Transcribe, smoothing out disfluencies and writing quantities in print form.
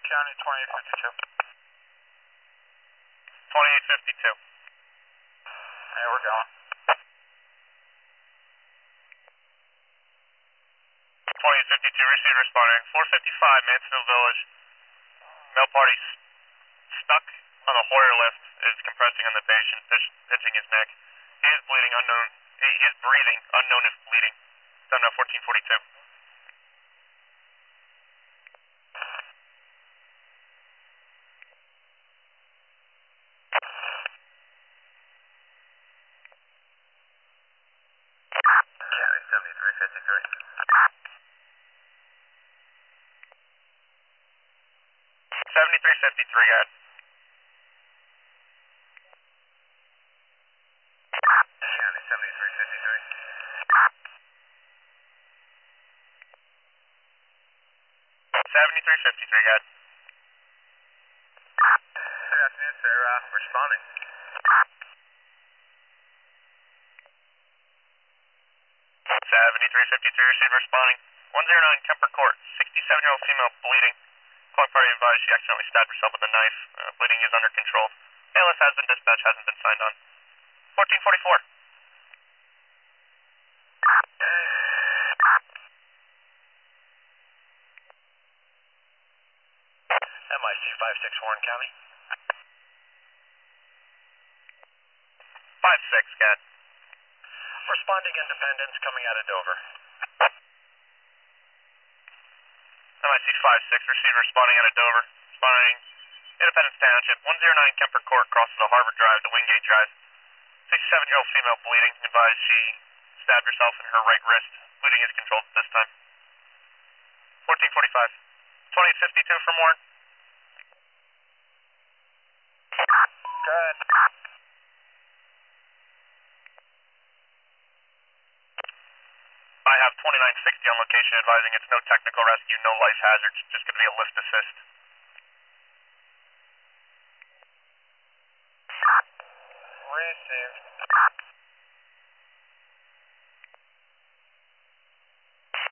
County 2852. 2852. Hey, we're going. 2852, received responding. 455, Mansfield Village. Male party stuck on a Hoyer lift, is compressing on the patient, pinching his neck. He is bleeding, unknown. He is breathing, unknown if bleeding. Time now 1442. County 7353. 7353, guys. County 7353. 7353, guys. Good afternoon, sir. Responding. 7353, received responding. 109 Kemper Court, 67-year-old female bleeding. Calling party advised she accidentally stabbed herself with a knife. Bleeding is under control. ALS has been dispatched, hasn't been signed on. 1444. MIC 56 Warren County. 56, guys. Responding Independence coming out of Dover. MIC 56, received responding out of Dover. Responding Independence Township, 109 Kemper Court, crosses the Harvard Drive to Wingate Drive. 67-year-old female bleeding. Advised she stabbed herself in her right wrist. Bleeding is controlled at this time. 1445. 2852 from Warren. Good. I have 2960 on location advising it's no technical rescue, no life hazards, just going to be a lift assist. Received.